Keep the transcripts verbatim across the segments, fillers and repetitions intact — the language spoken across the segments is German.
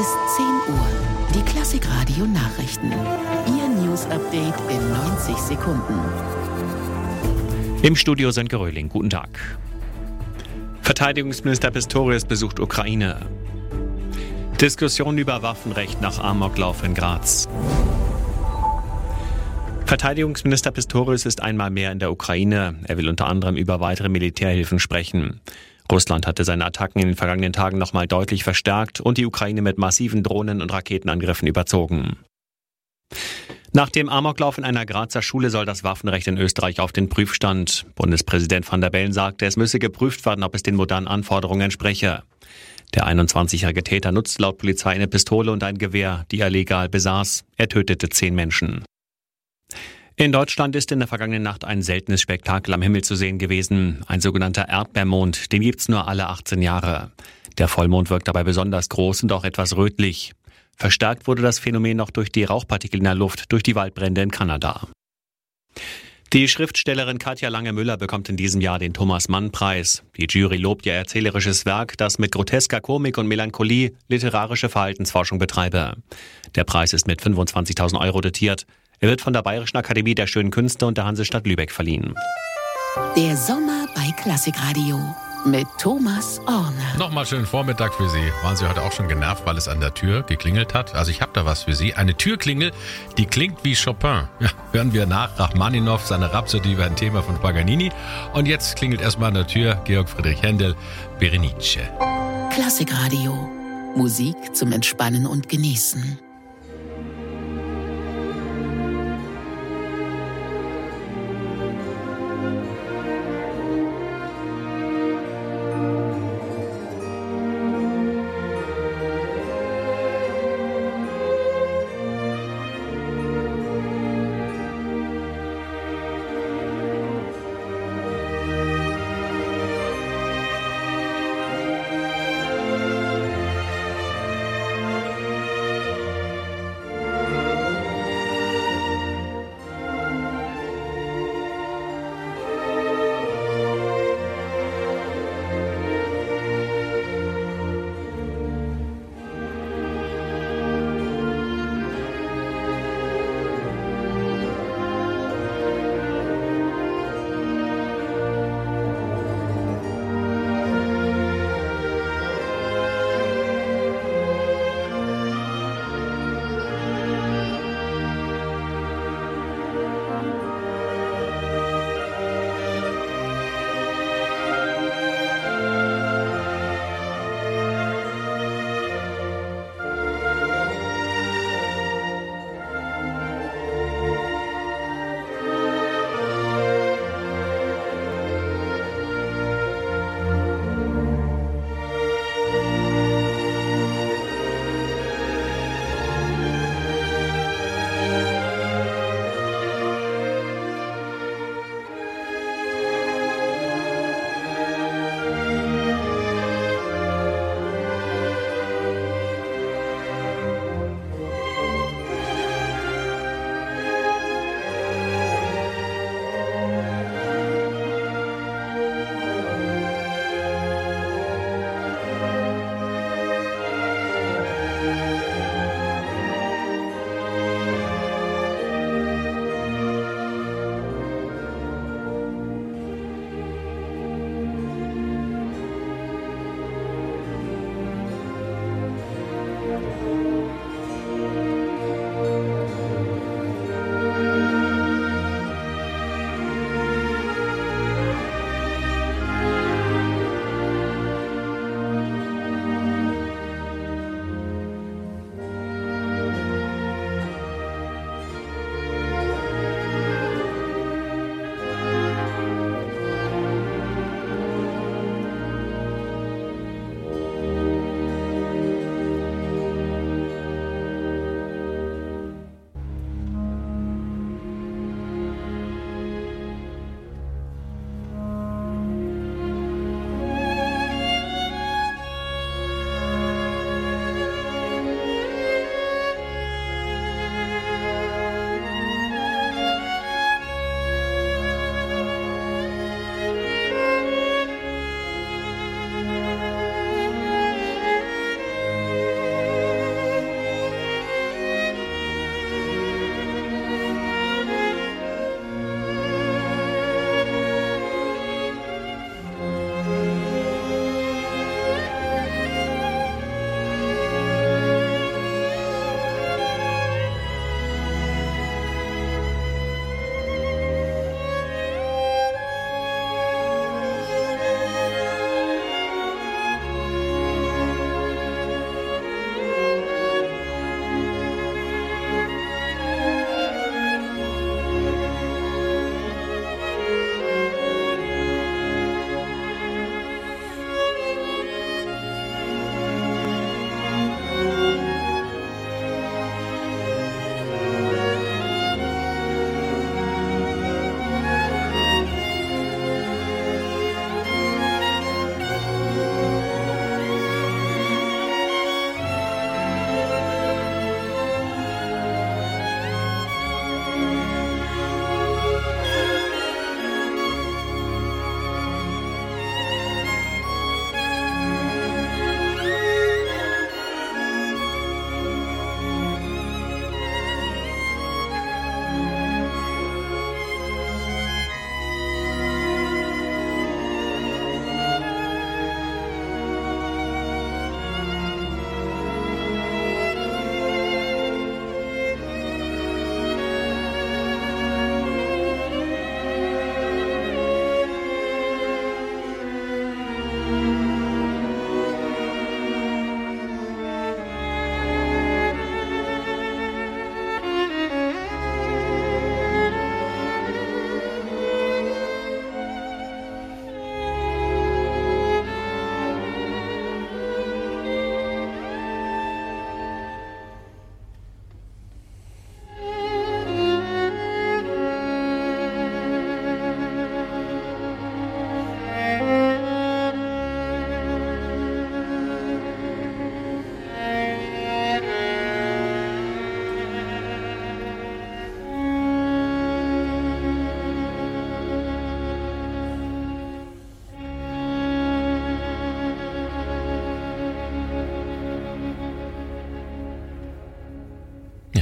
ist zehn Uhr. Die Klassik-Radio Nachrichten. Ihr News-Update in neunzig Sekunden. Im Studio Sönke Röhling. Guten Tag. Verteidigungsminister Pistorius besucht Ukraine. Diskussion über Waffenrecht nach Amoklauf in Graz. Verteidigungsminister Pistorius ist einmal mehr in der Ukraine. Er will unter anderem über weitere Militärhilfen sprechen. Russland hatte seine Attacken in den vergangenen Tagen nochmal deutlich verstärkt und die Ukraine mit massiven Drohnen- und Raketenangriffen überzogen. Nach dem Amoklauf in einer Grazer Schule soll das Waffenrecht in Österreich auf den Prüfstand. Bundespräsident Van der Bellen sagte, es müsse geprüft werden, ob es den modernen Anforderungen entspreche. Der einundzwanzigjährige Täter nutzte laut Polizei eine Pistole und ein Gewehr, die er legal besaß. Er tötete zehn Menschen. In Deutschland ist in der vergangenen Nacht ein seltenes Spektakel am Himmel zu sehen gewesen. Ein sogenannter Erdbeermond, den gibt's nur alle achtzehn Jahre. Der Vollmond wirkt dabei besonders groß und auch etwas rötlich. Verstärkt wurde das Phänomen noch durch die Rauchpartikel in der Luft durch die Waldbrände in Kanada. Die Schriftstellerin Katja Lange-Müller bekommt in diesem Jahr den Thomas-Mann-Preis. Die Jury lobt ihr erzählerisches Werk, das mit grotesker Komik und Melancholie literarische Verhaltensforschung betreibe. Der Preis ist mit fünfundzwanzigtausend Euro dotiert. Er wird von der Bayerischen Akademie der Schönen Künste und der Hansestadt Lübeck verliehen. Der Sommer bei Klassik-Radio mit Thomas Orner. Nochmal schönen Vormittag für Sie. Waren Sie heute auch schon genervt, weil es an der Tür geklingelt hat? Also ich habe da was für Sie. Eine Türklingel, die klingt wie Chopin. Ja, hören wir nach. Rachmaninow, seine Rhapsodie war ein Thema von Paganini. Und jetzt klingelt erstmal an der Tür Georg Friedrich Händel, Berenice. Klassik-Radio. Musik zum Entspannen und Genießen.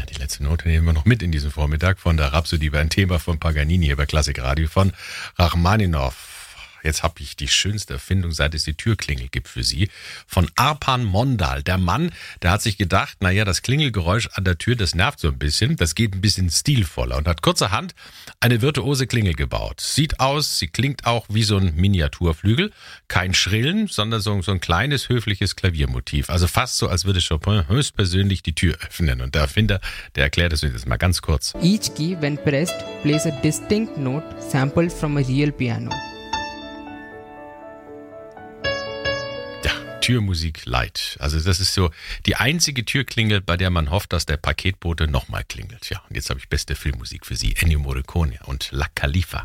Ja, die letzte Note nehmen wir noch mit in diesem Vormittag von der Rhapsodie über ein Thema von Paganini hier bei Klassik Radio von Rachmaninow. Jetzt habe ich die schönste Erfindung, seit es die Türklingel gibt für Sie, von Arpan Mondal. Der Mann, der hat sich gedacht, naja, das Klingelgeräusch an der Tür, das nervt so ein bisschen, das geht ein bisschen stilvoller und hat kurzerhand eine virtuose Klingel gebaut. Sieht aus, sie klingt auch wie so ein Miniaturflügel, kein Schrillen, sondern so, so ein kleines, höfliches Klaviermotiv. Also fast so, als würde Chopin höchstpersönlich die Tür öffnen. Und der Erfinder, der erklärt es uns jetzt mal ganz kurz. Each key, when pressed, plays a distinct note sampled from a real piano. Türmusik Light. Also das ist so die einzige Türklingel, bei der man hofft, dass der Paketbote nochmal klingelt. Ja, und jetzt habe ich beste Filmmusik für Sie. Ennio Morricone und La Califa.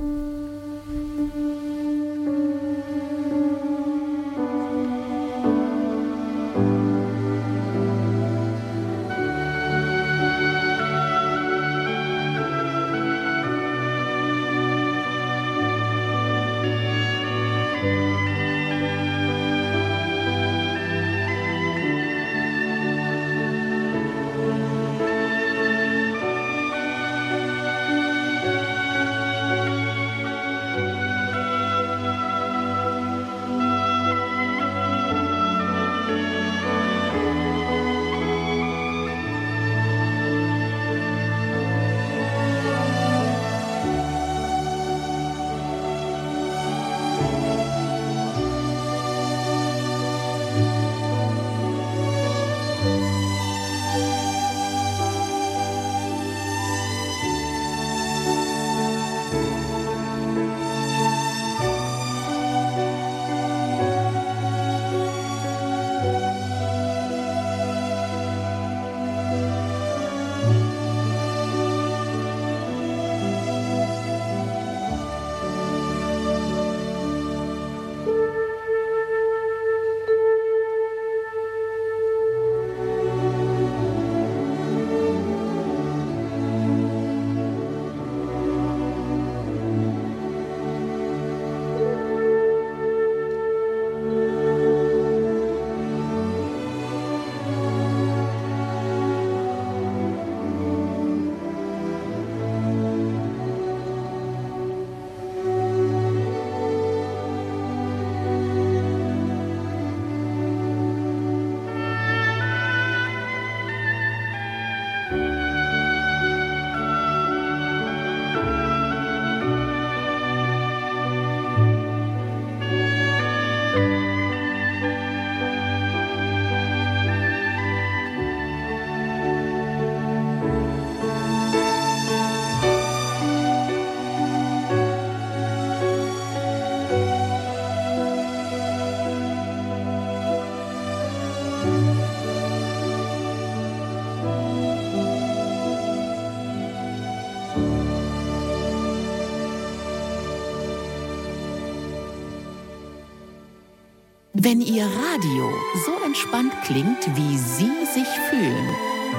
Wenn Ihr Radio so entspannt klingt, wie Sie sich fühlen,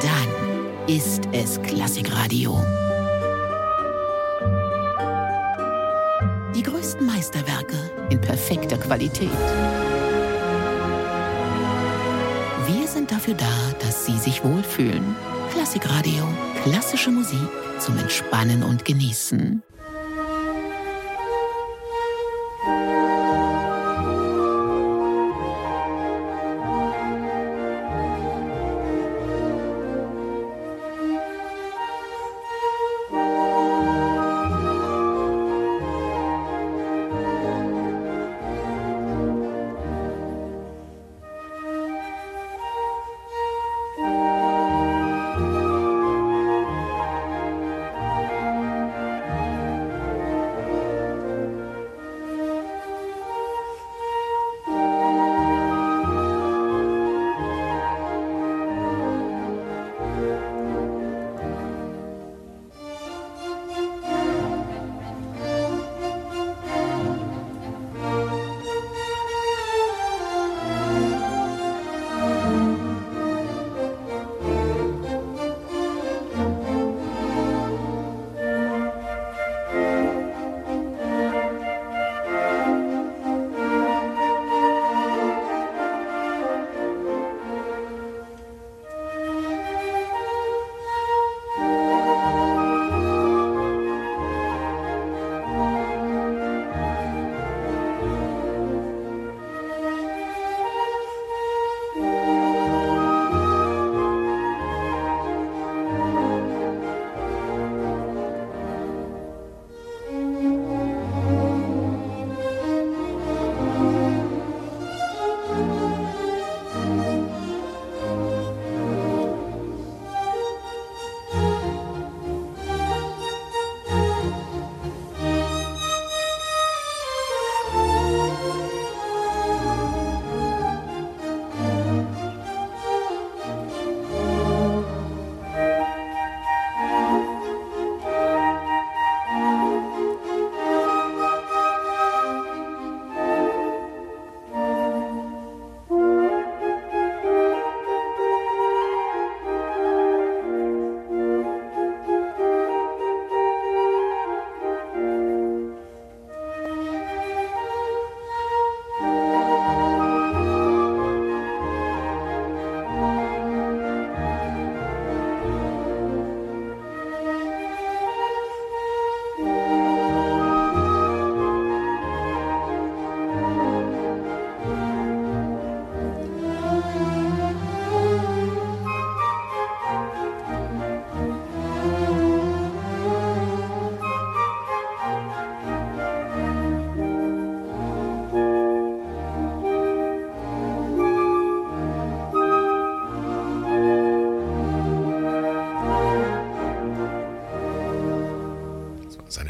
dann ist es Klassikradio. Die größten Meisterwerke in perfekter Qualität. Wir sind dafür da, dass Sie sich wohlfühlen. Klassikradio, klassische Musik zum Entspannen und Genießen.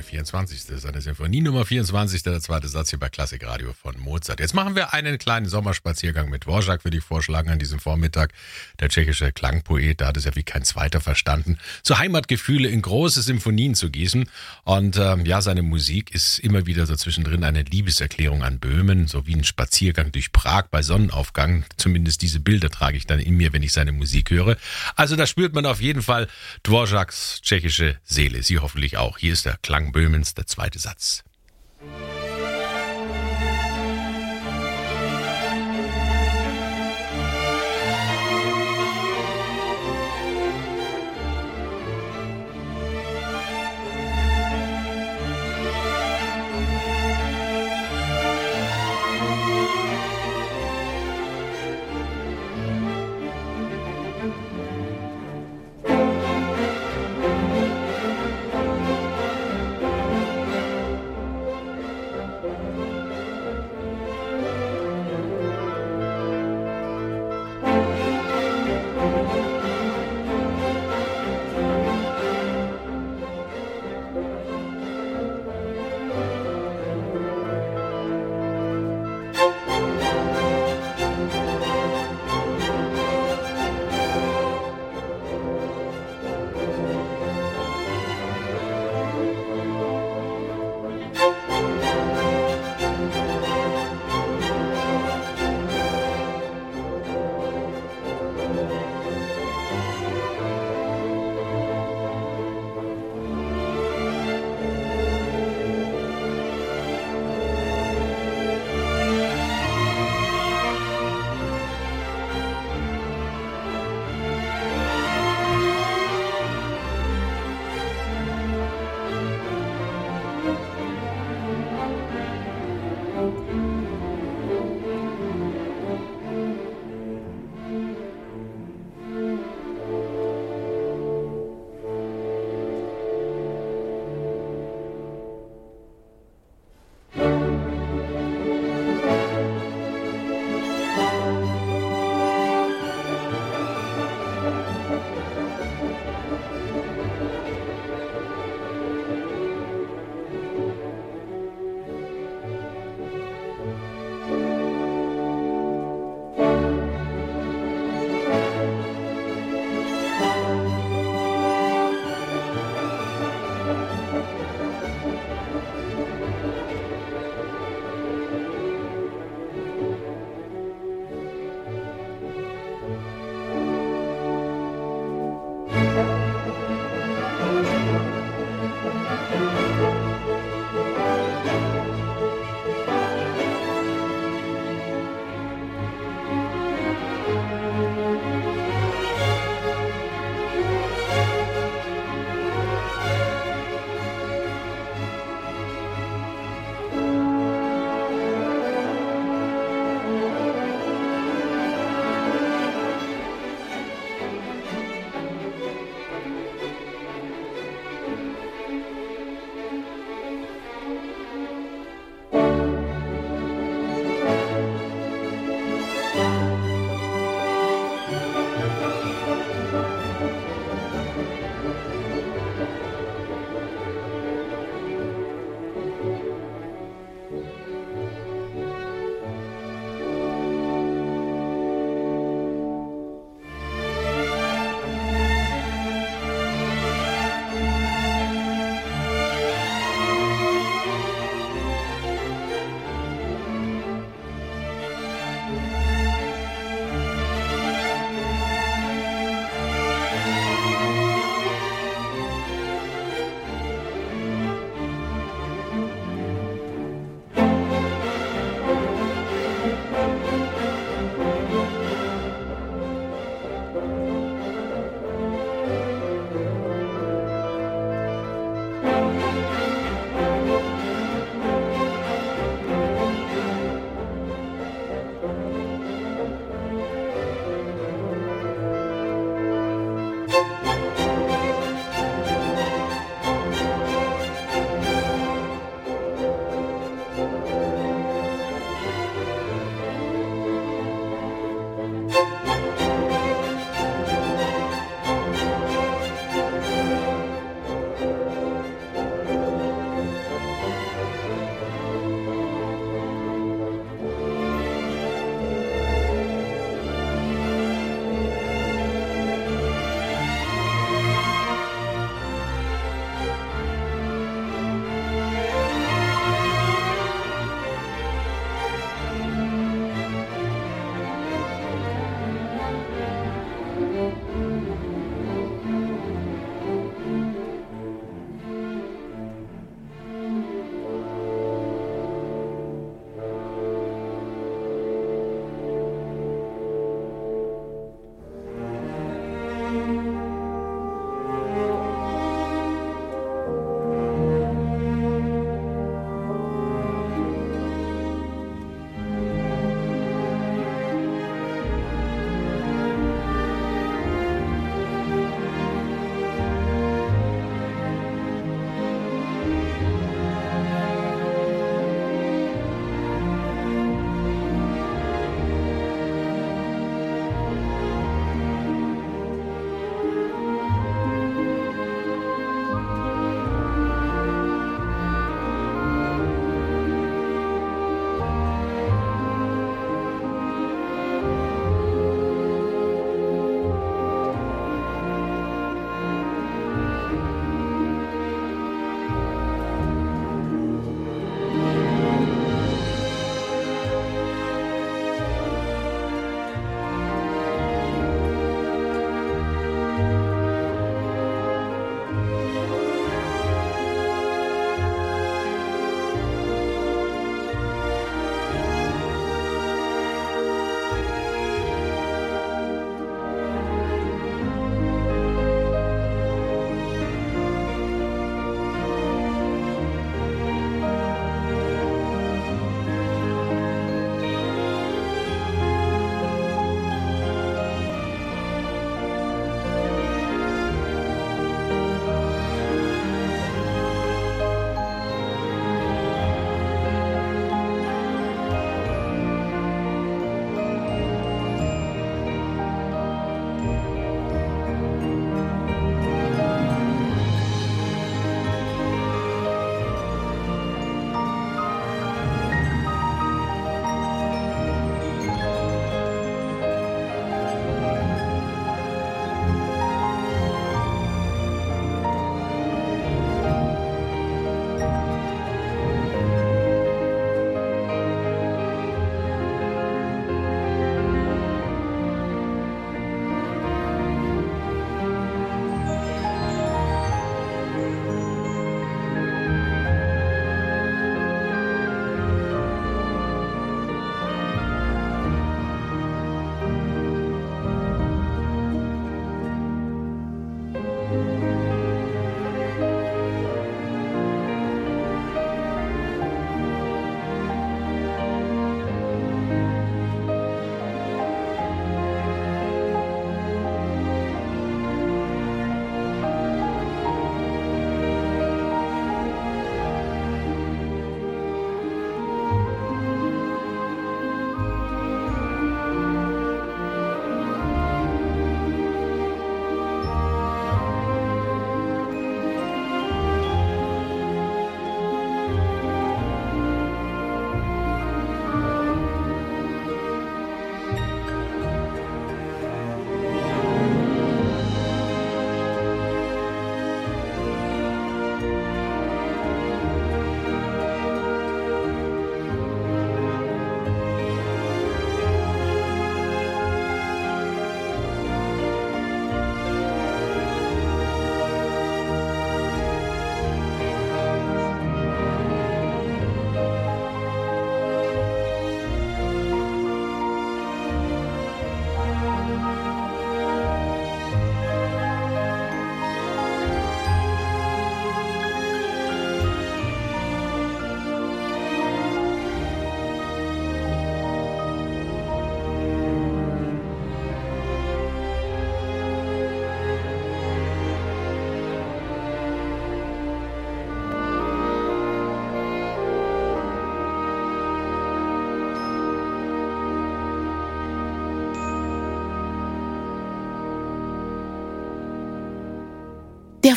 vierundzwanzigste Seine Sinfonie Nummer vierundzwanzig, der zweite Satz hier bei Klassikradio von Mozart. Jetzt machen wir einen kleinen Sommerspaziergang mit Dvořák, würde ich vorschlagen, an diesem Vormittag. Der tschechische Klangpoet, da hat es ja wie kein zweiter verstanden, so Heimatgefühle in große Symphonien zu gießen. Und ähm, ja, seine Musik ist immer wieder so zwischendrin eine Liebeserklärung an Böhmen, so wie ein Spaziergang durch Prag bei Sonnenaufgang. Zumindest diese Bilder trage ich dann in mir, wenn ich seine Musik höre. Also da spürt man auf jeden Fall Dvořáks tschechische Seele. Sie hoffentlich auch. Hier ist der Klang Böhmens, der zweite Satz.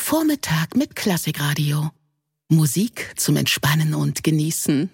Vormittag mit Klassikradio. Musik zum Entspannen und Genießen.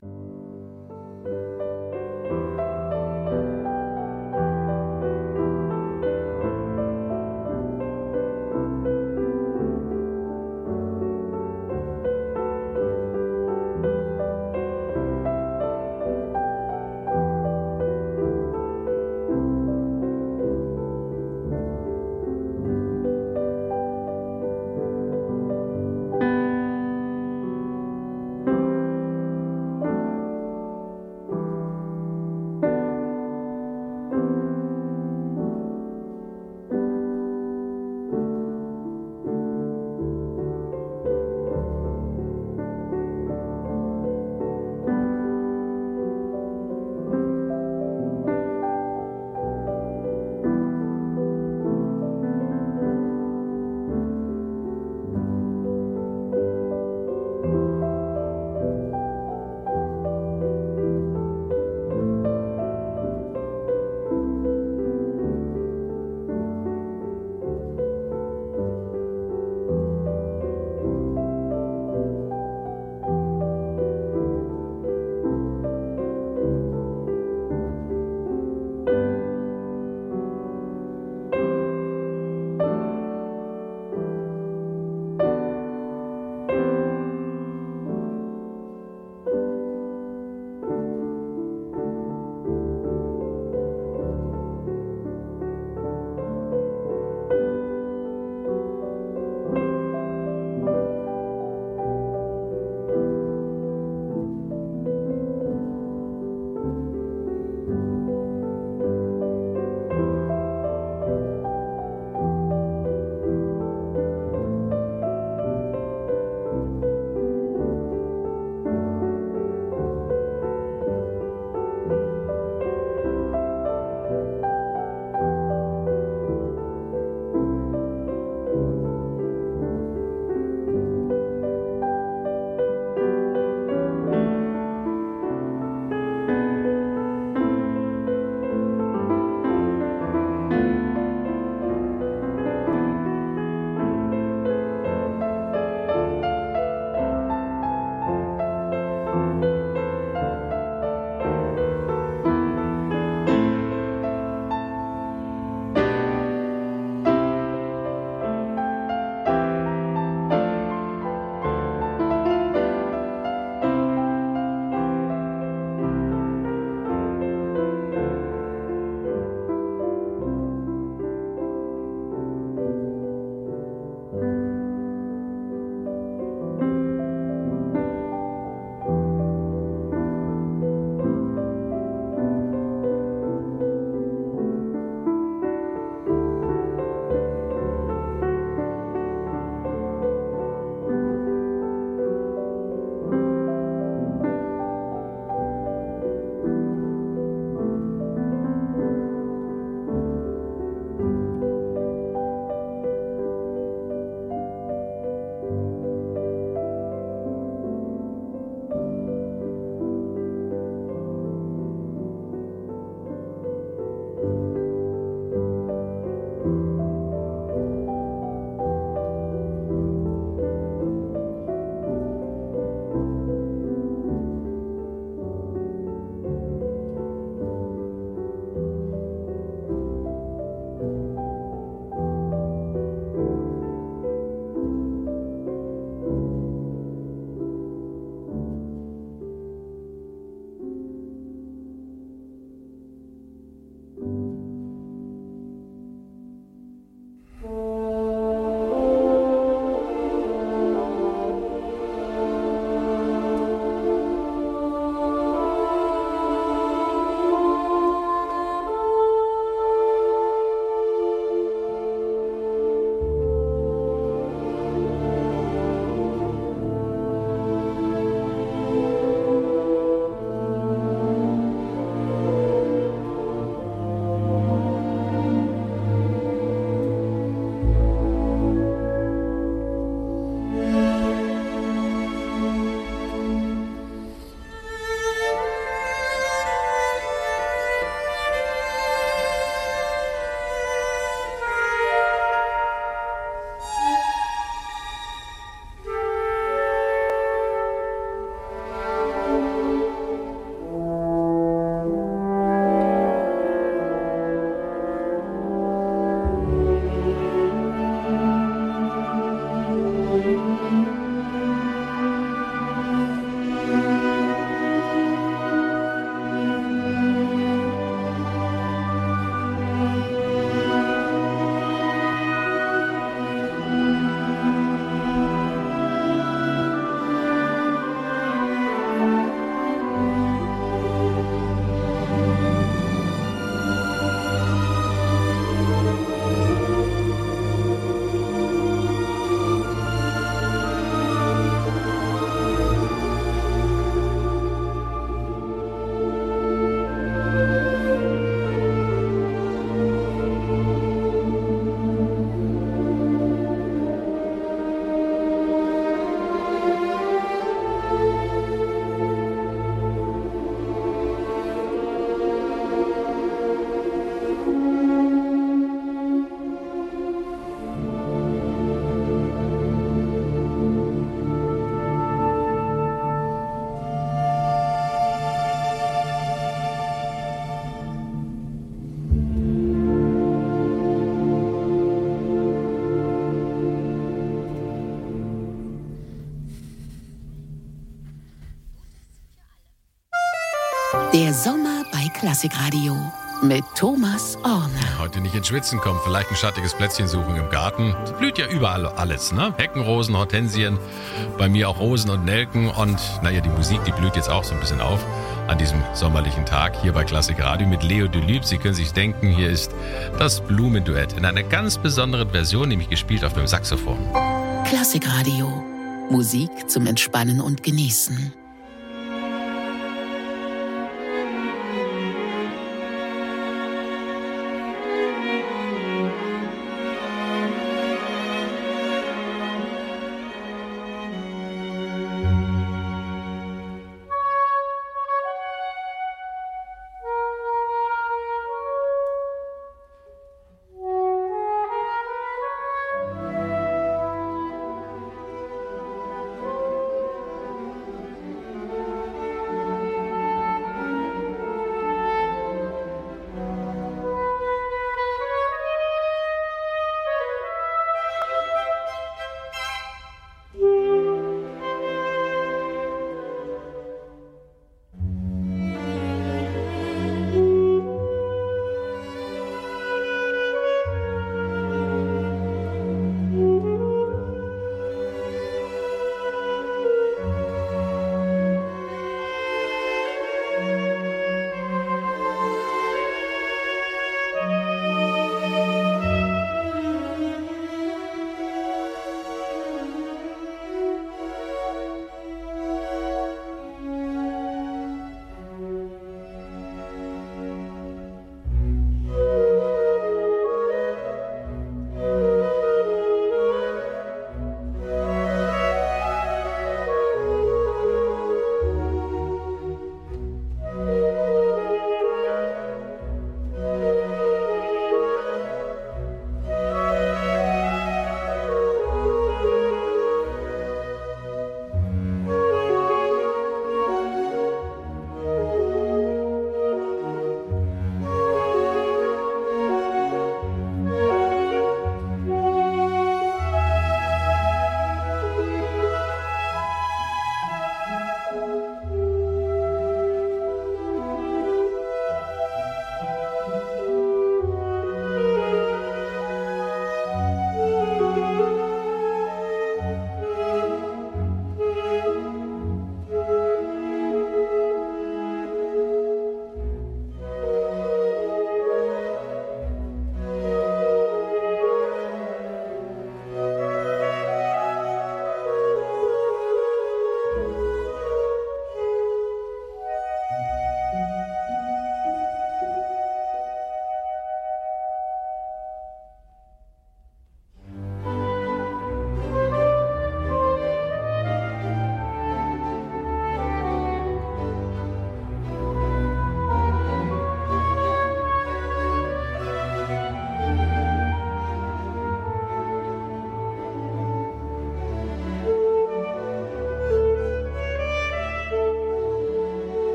Der Sommer bei Klassikradio mit Thomas Orner. Heute nicht ins Schwitzen kommen, vielleicht ein schattiges Plätzchen suchen im Garten. Es blüht ja überall alles, ne? Heckenrosen, Hortensien, bei mir auch Rosen und Nelken. Und naja, die Musik, die blüht jetzt auch so ein bisschen auf an diesem sommerlichen Tag hier bei Klassikradio mit Leo Delüb. Sie können sich denken, hier ist das Blumenduett in einer ganz besonderen Version, nämlich gespielt auf dem Saxophon. Klassikradio. Musik zum Entspannen und Genießen.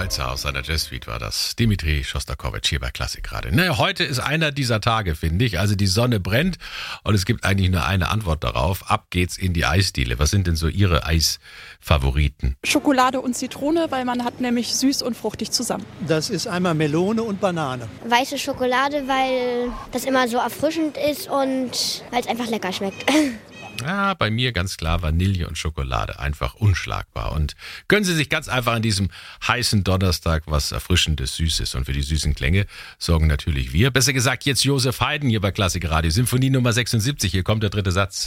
Schweizer aus seiner Jazz-Suite war das. Dimitri Schostakowitsch hier bei Klassikradio. Naja, heute ist einer dieser Tage, finde ich. Also die Sonne brennt und es gibt eigentlich nur eine Antwort darauf. Ab geht's in die Eisdiele. Was sind denn so Ihre Eisfavoriten? Schokolade und Zitrone, weil man hat nämlich süß und fruchtig zusammen. Das ist einmal Melone und Banane. Weiße Schokolade, weil das immer so erfrischend ist und weil es einfach lecker schmeckt. Ja, bei mir ganz klar Vanille und Schokolade. Einfach unschlagbar. Und gönnen Sie sich ganz einfach an diesem heißen Donnerstag was Erfrischendes, Süßes. Und für die süßen Klänge sorgen natürlich wir. Besser gesagt jetzt Josef Haydn hier bei Klassikradio. Symphonie Nummer sechsundsiebzig. Hier kommt der dritte Satz.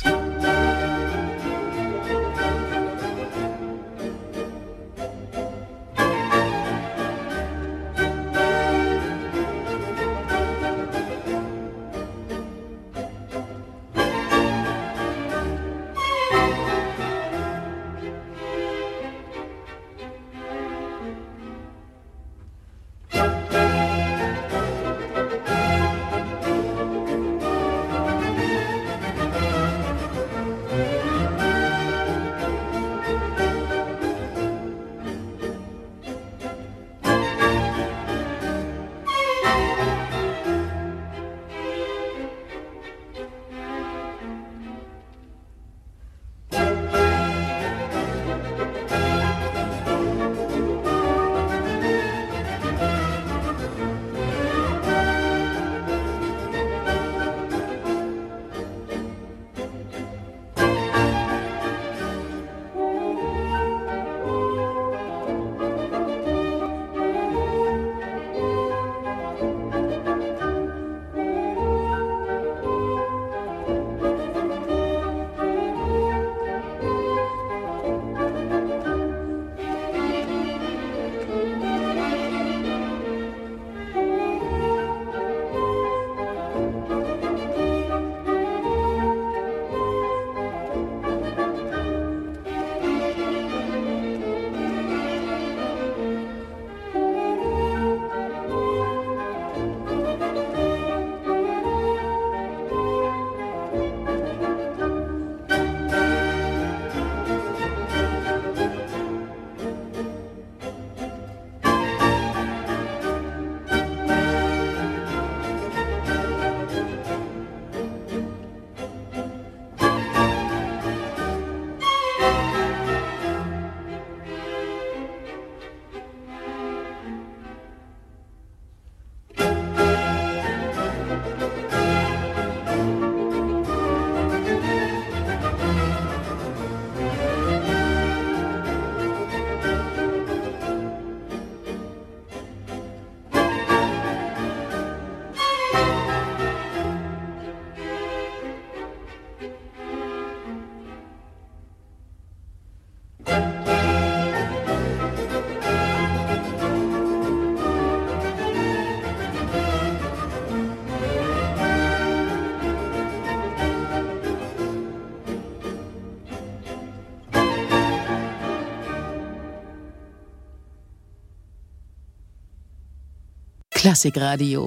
Klassikradio.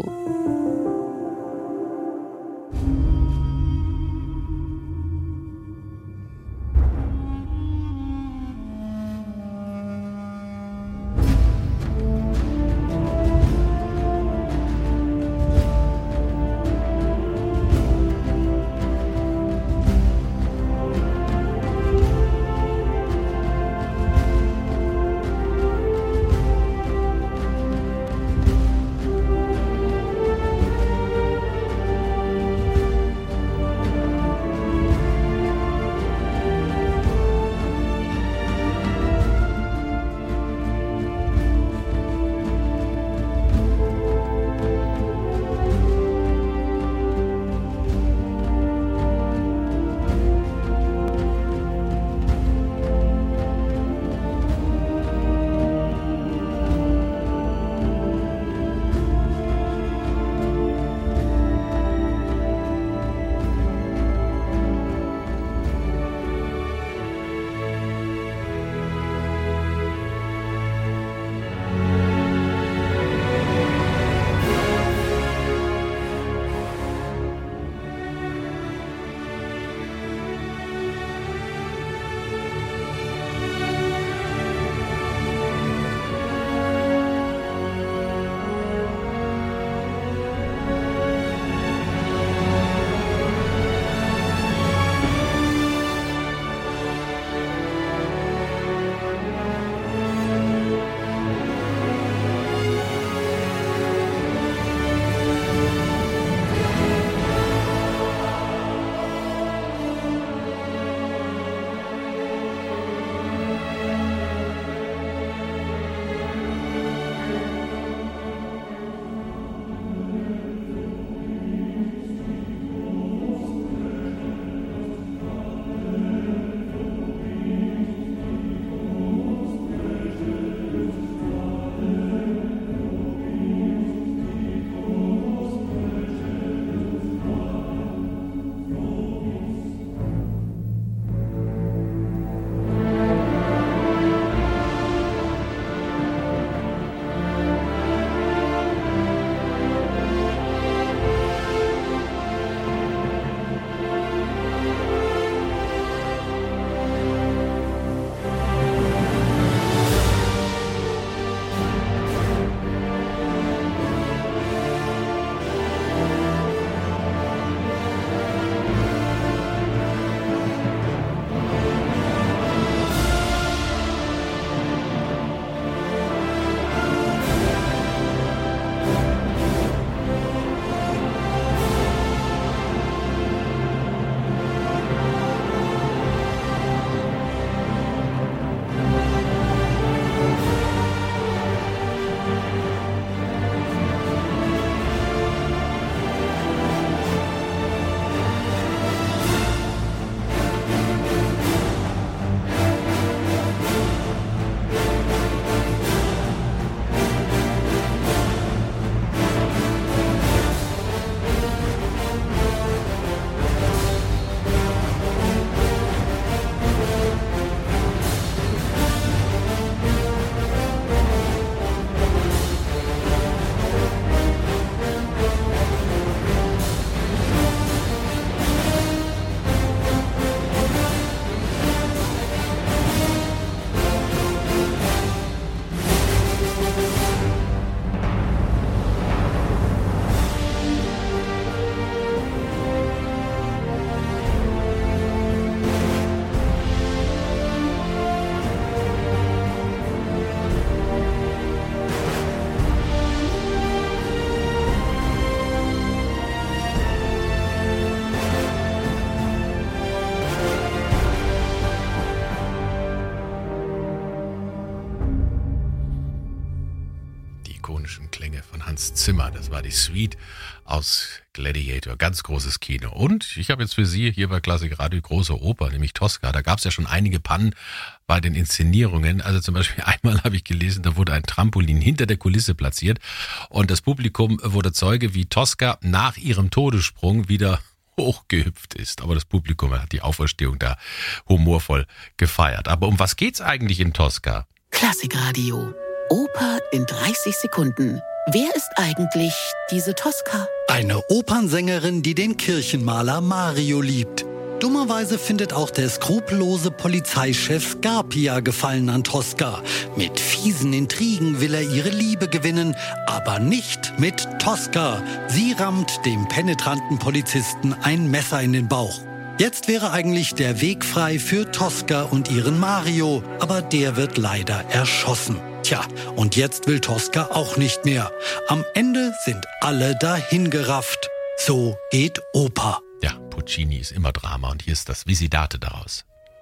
ikonischen Klänge von Hans Zimmer. Das war die Suite aus Gladiator. Ganz großes Kino. Und ich habe jetzt für Sie hier bei Klassik Radio große Oper, nämlich Tosca. Da gab es ja schon einige Pannen bei den Inszenierungen. Also zum Beispiel einmal habe ich gelesen, da wurde ein Trampolin hinter der Kulisse platziert und das Publikum wurde Zeuge, wie Tosca nach ihrem Todessprung wieder hochgehüpft ist. Aber das Publikum hat die Auferstehung da humorvoll gefeiert. Aber um was geht's eigentlich in Tosca? Klassikradio. Oper in dreißig Sekunden. Wer ist eigentlich diese Tosca? Eine Opernsängerin, die den Kirchenmaler Mario liebt. Dummerweise findet auch der skrupellose Polizeichef Scarpia Gefallen an Tosca. Mit fiesen Intrigen will er ihre Liebe gewinnen, aber nicht mit Tosca. Sie rammt dem penetranten Polizisten ein Messer in den Bauch. Jetzt wäre eigentlich der Weg frei für Tosca und ihren Mario, aber der wird leider erschossen. Tja, und jetzt will Tosca auch nicht mehr. Am Ende sind alle dahingerafft. So geht Oper. Ja, Puccini ist immer Drama und hier ist das Visitate daraus.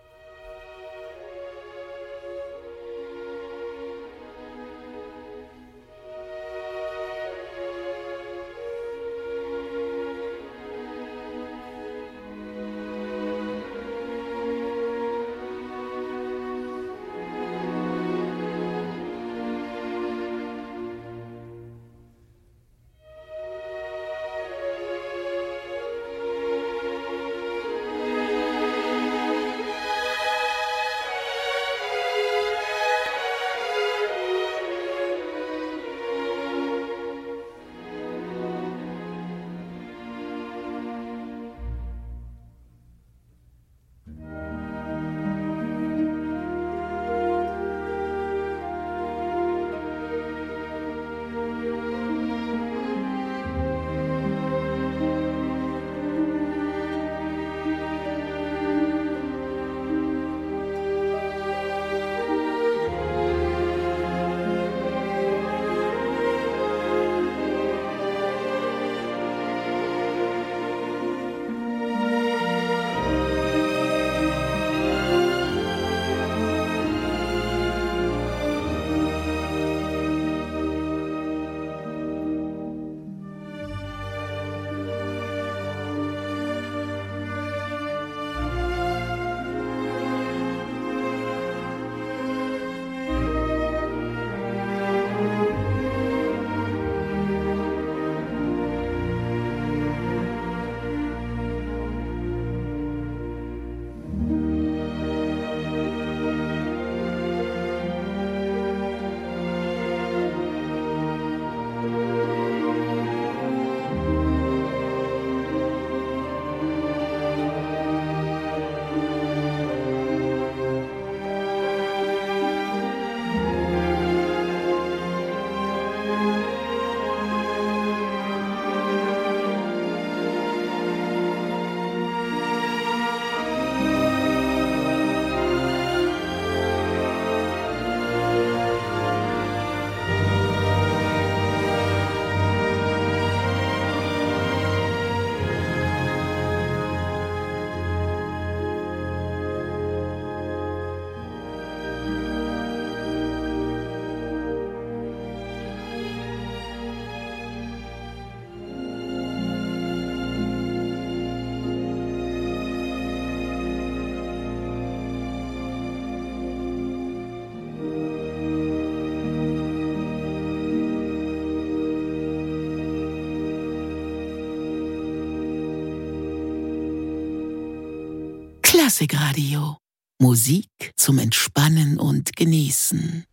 Klassikradio. Musik zum Entspannen und Genießen.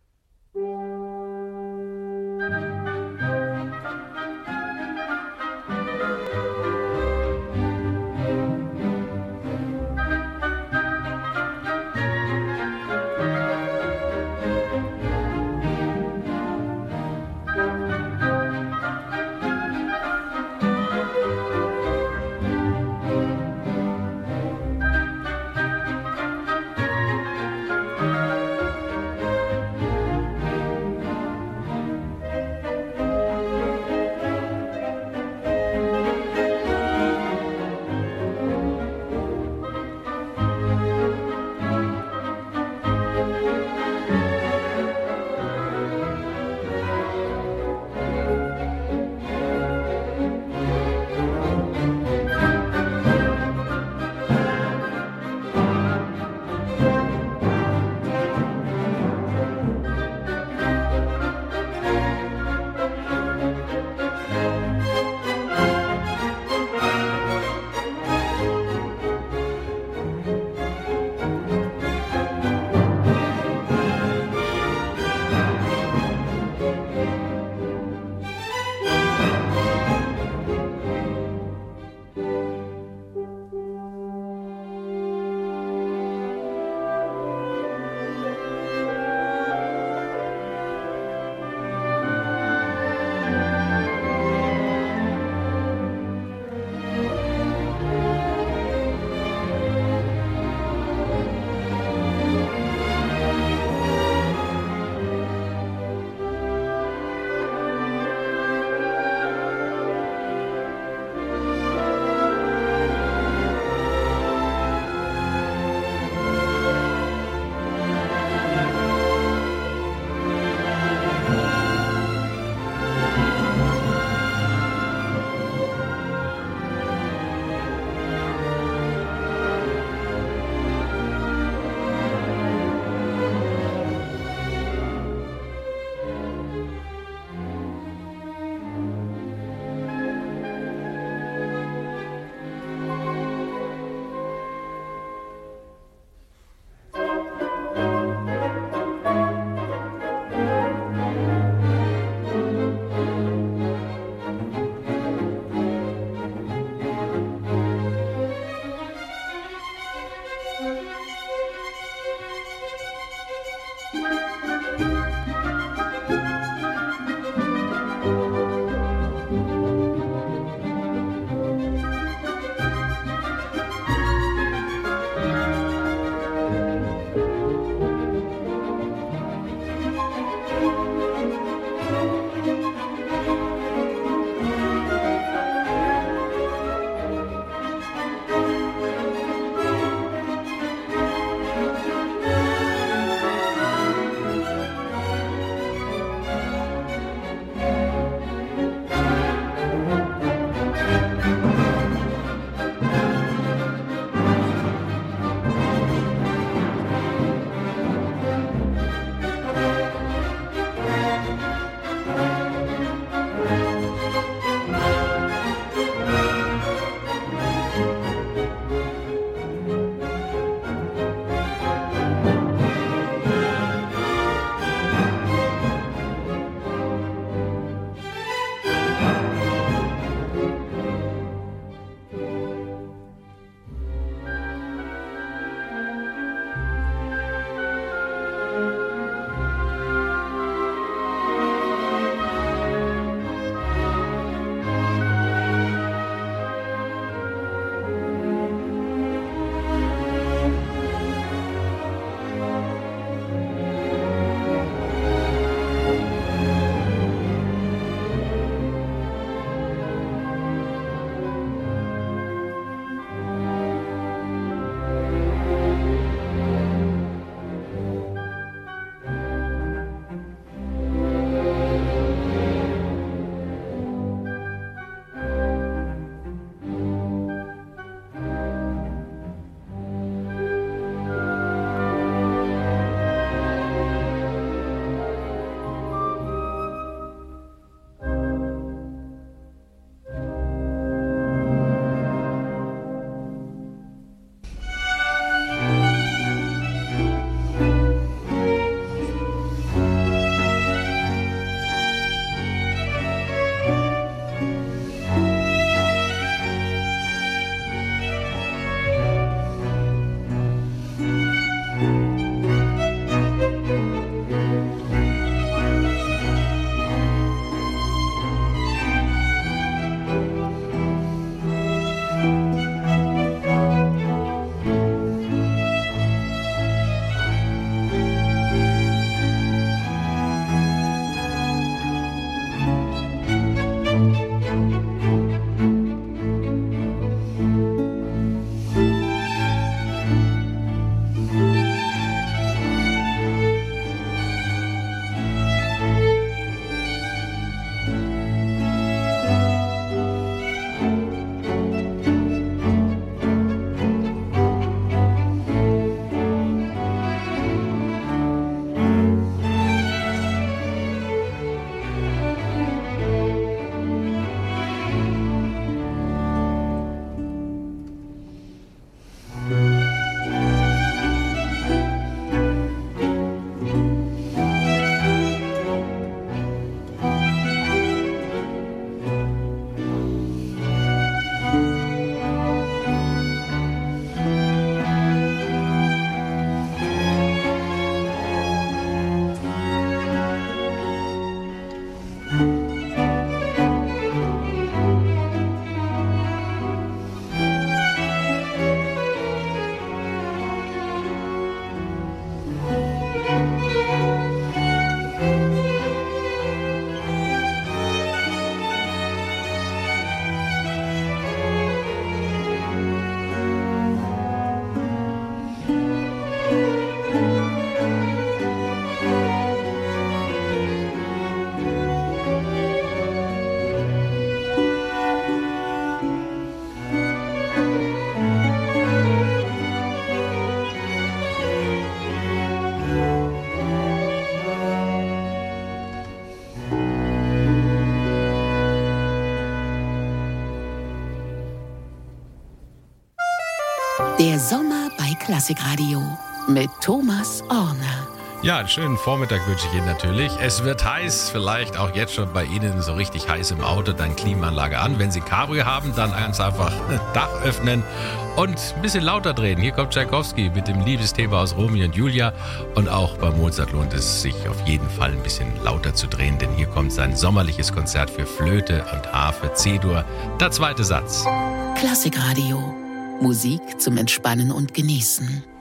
Der Sommer bei Klassikradio mit Thomas Orner. Ja, einen schönen Vormittag wünsche ich Ihnen natürlich. Es wird heiß, vielleicht auch jetzt schon bei Ihnen so richtig heiß im Auto, dann Klimaanlage an. Wenn Sie Cabrio haben, dann ganz einfach Dach öffnen und ein bisschen lauter drehen. Hier kommt Tschaikowski mit dem Liebesthema aus Romeo und Julia. Und auch bei Mozart lohnt es sich auf jeden Fall ein bisschen lauter zu drehen, denn hier kommt sein sommerliches Konzert für Flöte und Harfe, C-Dur, der zweite Satz. Klassikradio. Musik zum Entspannen und Genießen.